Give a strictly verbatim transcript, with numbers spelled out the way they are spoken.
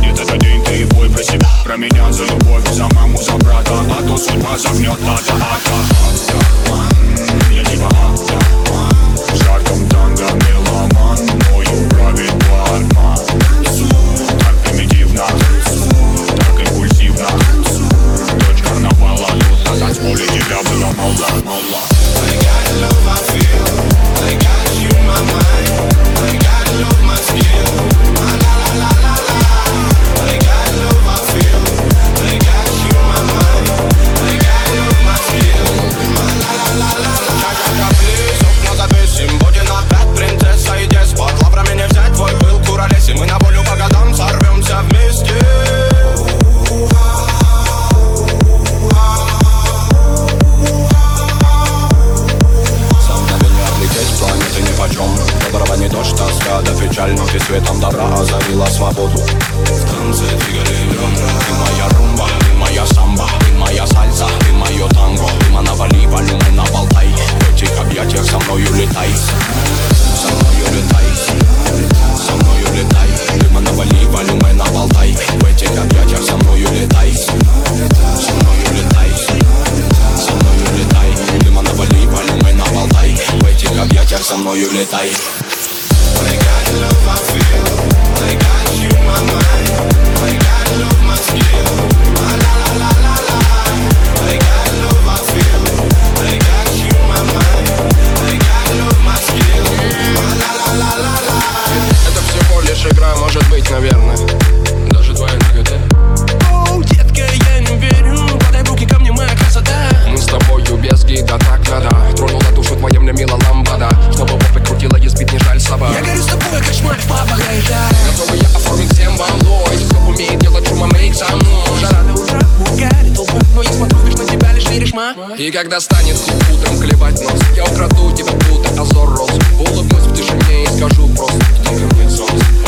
будет этот день, ты и пой про себя. Про меня за любовь, за маму, за брата. А то судьба загнет ада, ада. Я типа ада. В жарком танго меломан, мною правит бармен. Так примитивно, так импульсивно. Дочь карнавала, тут на танцполе тебя было мало, мало. I got love I feel, I got you in my mind, I got love my skill, la la la la la. I got love I feel, I got you in my mind, I got love my skill, la la la la la. Ча-ча-ча, плиз, окна записим, будем опять принцесса и деспот. Лаврами не взять твой пыл, куролесим, мы на волю по годам сорвемся вместе. Планеты нипочем, доброго не дождь, тоска да печаль, но ты светом добра озарила свободу. В танце двигали бедра. Ты моя румба, ты моя самба, ты моя сальса, ты мое танго. Дыма навали, валюмы наболтай, в этих объятиях со мною летай. Со мною летай, со мною летай. Дыма навали, валюмы наболтай, в этих объятиях со мною летай. Со мною летай, со мною летай. Дыма навали, валюмы наболтай, в этих объятиях со мною летай. I got love I feel, I got you in my mind, I got love my skill, la la la la la. I got love I feel, I got you in my mind, I got love my skill, la la la la la. Это всего лишь игра, может быть, наверное, даже твоя нагота. Оу, детка, я не верю, подай в руки ко мне, моя красота. Мы с тобою без гида, так надо. Тронула душу твоя мне мила ламбада. Чтобы попы крутила, и сбить не жаль собак. Я горю с тобой, как шмаль в папа гайда. Готовы я оформить всем волной. Кто умеет делать шума, мейк со мной. Жара до утра, угарит толпу. Но я смотрю лишь на тебя, лишь веришь, ма. И когда станет утром клевать нос, я украду тебя, будто Азор Роз. Улыбнусь в тишине и скажу просто: иди ко мне, солнце.